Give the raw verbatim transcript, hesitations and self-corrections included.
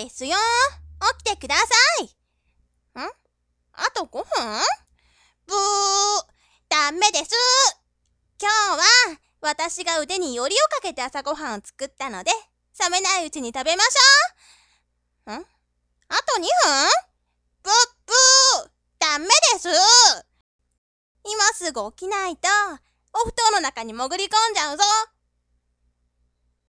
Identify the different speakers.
Speaker 1: ですよ。起きてください。ん？あとごふん？ブー。ダメです。今日は私が腕によりをかけて朝ごはんを作ったので、冷めないうちに食べましょう。ん？あとにふん？ブッブー。ダメです。今すぐ起きないと、お布団の中に潜り込んじゃうぞ。